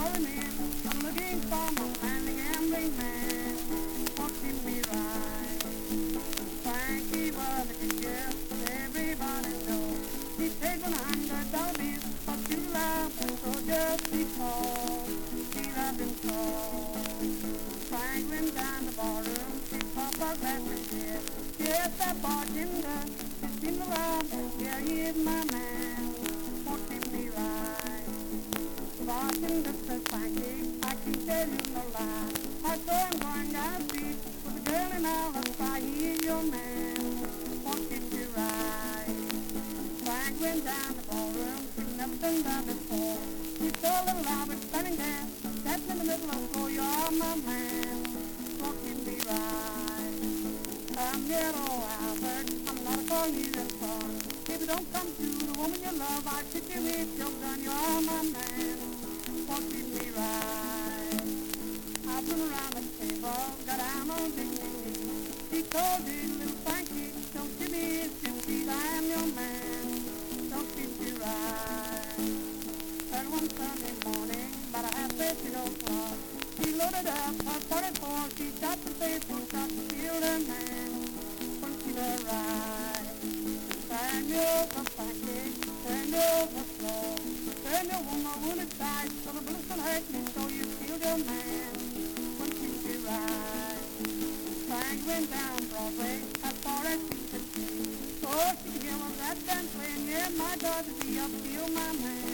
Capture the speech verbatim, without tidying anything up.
calling in. I'm looking for my man, the gambling man. Won't treat me right. Frankie was a good girl, everybody knows. He paid one hundred dollar bills for true love, so just because he loved him so. Frank went down the ballroom, he popped a glass of beer. Yes, that bartender, he seemed to love, yeah, he is my man. Won't treat me right. Bartender said, Frankie, I can tell you no lie. I saw him going down the street with a girl in Alibi. He is your man. Won't treat you right. Frank went down the ballroom. He'd never done that before. He saw little Robert standing there, dancing in the middle of the floor. You're my man. Won't treat me right. I'm your old Albert. I'm not a Cornelius son. If you don't come to the woman you love, I'll shoot you with your gun. You're my man. Won't treat me right. I've been around the table, got down on dignity. He told you, little Frankie, don't give me his fifties. I am your man. Don't treat you right. Early one Sunday morning, about a half past eight o'clock, she loaded up her forty-four. She shot the faithful shot to kill her man. Won't treat her right. Turn you over, Frankie, turn you over slow. Turn your woman wounded side, so the bullets will hurt me, so you killed your man. Won't treat you right. Frank went down Broadway, as far as she could see. So she could hear what that band playing, yeah, my daughter be up, kill my man.